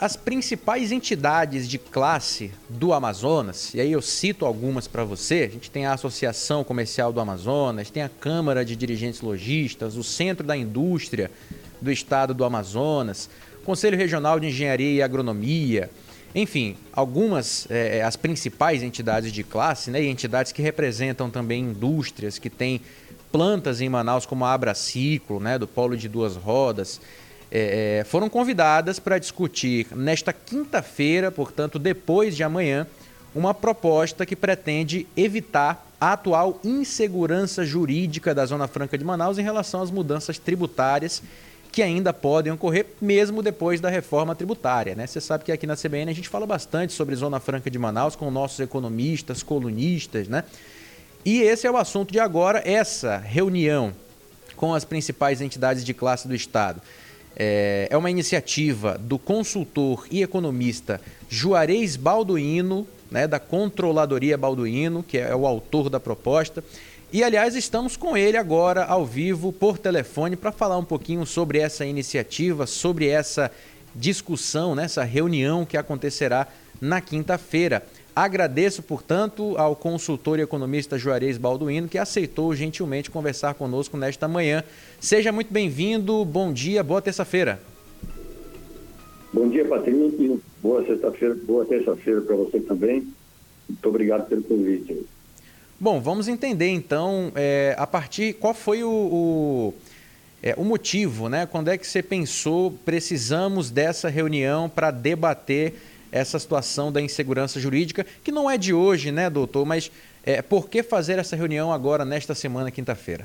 As principais entidades de classe do Amazonas, e aí eu cito algumas para você, a gente tem a Associação Comercial do Amazonas, tem a Câmara de Dirigentes Lojistas, o Centro da Indústria do Estado do Amazonas, o Conselho Regional de Engenharia e Agronomia, enfim, algumas, as principais entidades de classe, né, e entidades que representam também indústrias, que têm plantas em Manaus, como a Abraciclo, né, do Polo de Duas Rodas, foram convidadas para discutir nesta quinta-feira, portanto, depois de amanhã, uma proposta que pretende evitar a atual insegurança jurídica da Zona Franca de Manaus em relação às mudanças tributárias que ainda podem ocorrer mesmo depois da reforma tributária, né? Você sabe que aqui na CBN a gente fala bastante sobre Zona Franca de Manaus com nossos economistas, colunistas, né? E esse é o assunto de agora, essa reunião com as principais entidades de classe do Estado. É uma iniciativa do consultor e economista Juarez Balduino, né, da Controladoria Balduino, que é o autor da proposta. E, aliás, estamos com ele agora ao vivo por telefone para falar um pouquinho sobre essa iniciativa, sobre essa discussão, né, essa reunião que acontecerá na quinta-feira. Agradeço, portanto, ao consultor e economista Juarez Balduino, que aceitou gentilmente conversar conosco nesta manhã. Seja muito bem-vindo, bom dia, boa terça-feira. Bom dia, Patrício. Boa sexta-feira, boa terça-feira para você também. Muito obrigado pelo convite. Bom, vamos entender então, qual foi o motivo, né? Quando é que você pensou, precisamos dessa reunião para debater essa situação da insegurança jurídica, que não é de hoje, né, doutor? Mas por que fazer essa reunião agora, nesta semana, quinta-feira?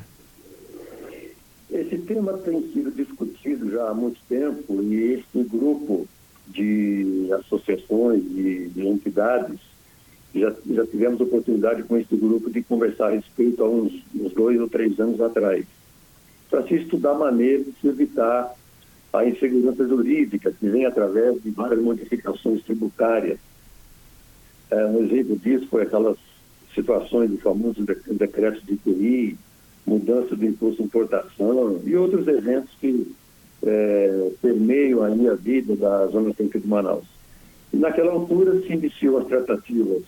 Esse tema tem sido discutido já há muito tempo e esse grupo de associações e de entidades, já tivemos oportunidade com esse grupo de conversar a respeito há uns 2 ou 3 anos atrás, para se estudar maneiras de se evitar a insegurança jurídica, que vem através de várias modificações tributárias. Um exemplo disso foi aquelas situações de famosos decretos de IPI, mudança do imposto de importação e outros eventos que permeiam aí a vida da Zona Franca de Manaus. E naquela altura se iniciaram as tratativas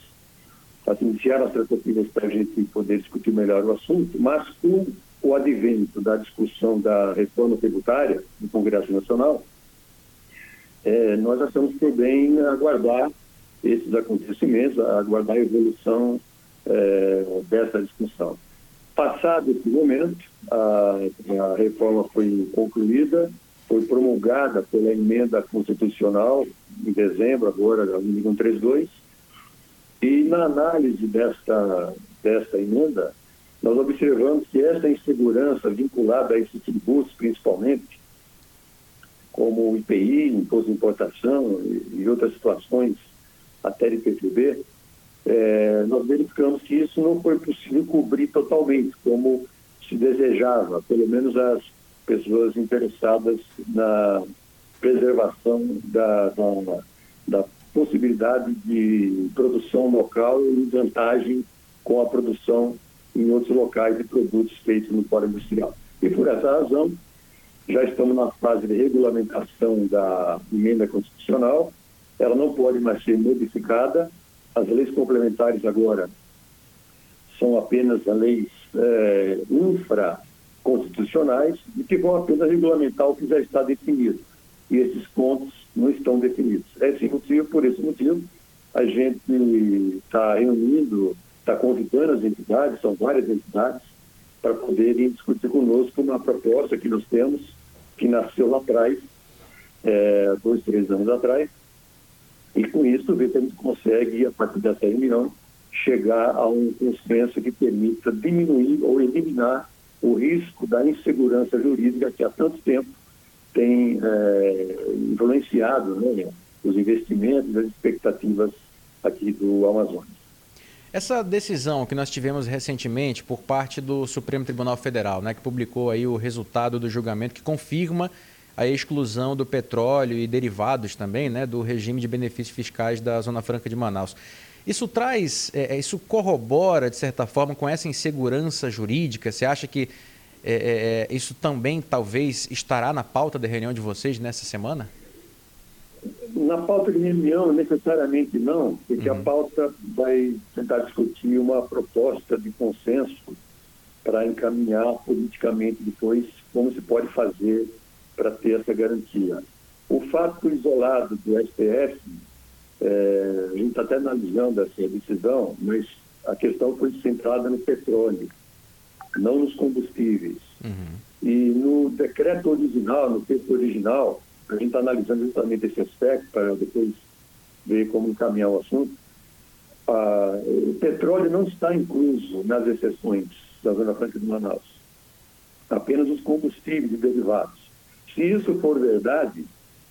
para a gente poder discutir melhor o assunto, mas com o advento da discussão da reforma tributária no Congresso Nacional, nós achamos por bem aguardar esses acontecimentos, aguardar a evolução dessa discussão. Passado esse momento, a reforma foi concluída, foi promulgada pela emenda constitucional em dezembro, agora, a número 132, e na análise desta emenda, nós observamos que essa insegurança vinculada a esses tributos, principalmente, como o IPI, Imposto de Importação e outras situações, até de PTB, nós verificamos que isso não foi possível cobrir totalmente, como se desejava, pelo menos as pessoas interessadas na preservação da possibilidade de produção local e vantagem com a produção em outros locais de produtos feitos no polo industrial. E por essa razão, já estamos na fase de regulamentação da emenda constitucional, ela não pode mais ser modificada, as leis complementares agora são apenas leis infraconstitucionais e que vão apenas regulamentar o que já está definido. E esses pontos não estão definidos. Por esse motivo, a gente está reunindo, está convidando as entidades, são várias entidades, para poderem discutir conosco uma proposta que nós temos, que nasceu lá atrás, 2, 3 anos atrás, e com isso ver se a gente consegue, a partir dessa reunião, chegar a um consenso que permita diminuir ou eliminar o risco da insegurança jurídica que há tanto tempo tem influenciado, né, os investimentos e as expectativas aqui do Amazonas. Essa decisão que nós tivemos recentemente por parte do Supremo Tribunal Federal, né, que publicou aí o resultado do julgamento que confirma a exclusão do petróleo e derivados também, né, do regime de benefícios fiscais da Zona Franca de Manaus. Isso isso corrobora, de certa forma, com essa insegurança jurídica? Você acha que isso também, talvez, estará na pauta da reunião de vocês nessa semana? Na pauta de reunião, necessariamente não, porque a pauta vai tentar discutir uma proposta de consenso para encaminhar politicamente depois como se pode fazer para ter essa garantia. O fato isolado do STF, a gente está até analisando essa decisão, mas a questão foi centrada no petróleo, não nos combustíveis. E no decreto original, no texto original, a gente está analisando justamente esse aspecto para depois ver como encaminhar o assunto. O petróleo não está incluso nas exceções da Zona Franca de Manaus. Apenas os combustíveis e derivados. Se isso for verdade,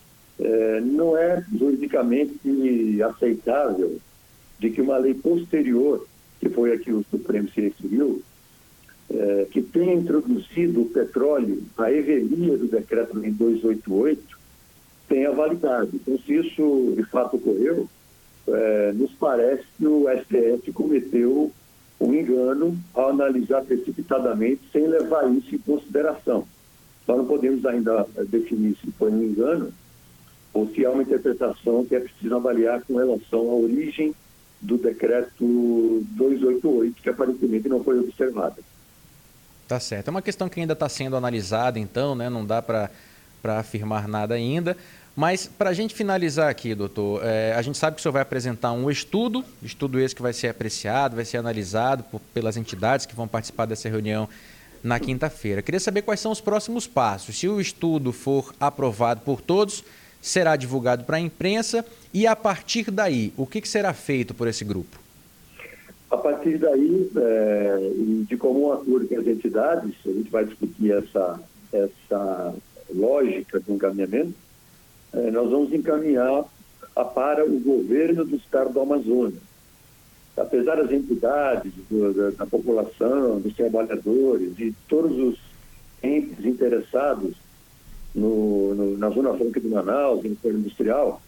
não é juridicamente aceitável de que uma lei posterior, que foi a que o Supremo se referiu, que tenha introduzido o petróleo, a revelia do decreto-lei 288, tenha validade. Então, se isso de fato ocorreu, nos parece que o STF cometeu um engano ao analisar precipitadamente sem levar isso em consideração. Nós não podemos ainda definir se foi um engano ou se há uma interpretação que é preciso avaliar com relação à origem do decreto 288, que aparentemente não foi observada. Tá certo. É uma questão que ainda está sendo analisada, então, né? Não dá para afirmar nada ainda. Mas, para a gente finalizar aqui, doutor, a gente sabe que o senhor vai apresentar um estudo esse que vai ser apreciado, vai ser analisado pelas entidades que vão participar dessa reunião na quinta-feira. Queria saber quais são os próximos passos. Se o estudo for aprovado por todos, será divulgado para a imprensa e, a partir daí, o que será feito por esse grupo? A partir daí, de comum acordo com as entidades, a gente vai discutir essa lógica do encaminhamento. Nós vamos encaminhar para o governo do estado do Amazonas. Apesar das entidades, da população, dos trabalhadores e todos os entes interessados na Zona Franca de Manaus, no setor industrial,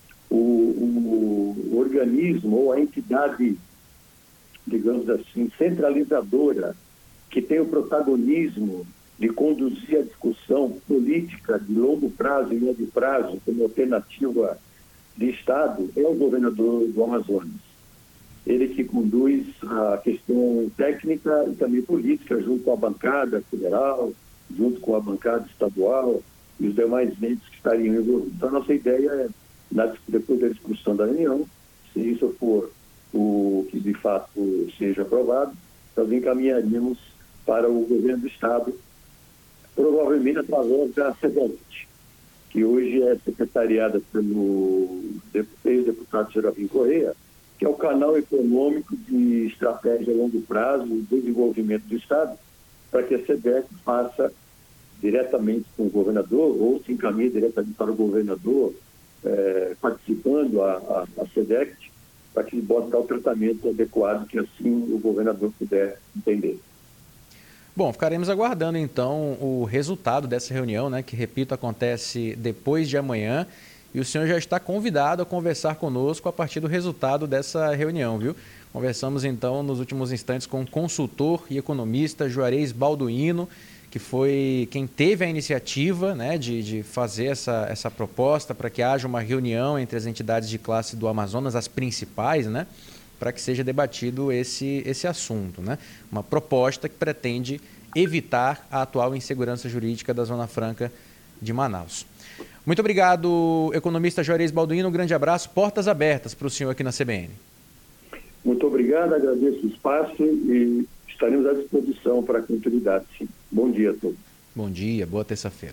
o organismo ou a entidade, digamos assim, centralizadora, que tem o protagonismo de conduzir a discussão política de longo prazo e médio prazo como alternativa de Estado, é o governador do Amazonas. Ele que conduz a questão técnica e também política, junto com a bancada federal, junto com a bancada estadual e os demais entes que estariam envolvidos. Então, a nossa ideia é, depois da discussão da reunião, se isso for o que de fato seja aprovado, nós encaminharíamos para o governo do Estado, provavelmente através da SEDECT, que hoje é secretariada pelo ex-deputado Serafim Correia, que é o canal econômico de estratégia a longo prazo e desenvolvimento do Estado, para que a SEDECT faça diretamente com o governador ou se encaminhe diretamente para o governador, participando a SEDECT, para que ele possa dar o tratamento adequado que assim o governador puder entender. Bom, ficaremos aguardando então o resultado dessa reunião, né, que, repito, acontece depois de amanhã, e o senhor já está convidado a conversar conosco a partir do resultado dessa reunião, viu? Conversamos então nos últimos instantes com o consultor e economista Juarez Balduino, que foi quem teve a iniciativa, né, de fazer essa proposta para que haja uma reunião entre as entidades de classe do Amazonas, as principais, né, para que seja debatido esse assunto, né? Uma proposta que pretende evitar a atual insegurança jurídica da Zona Franca de Manaus. Muito obrigado, economista Juarez Balduino. Um grande abraço, portas abertas para o senhor aqui na CBN. Muito obrigado, agradeço o espaço e estaremos à disposição para a continuidade, sim. Bom dia a todos. Bom dia, boa terça-feira.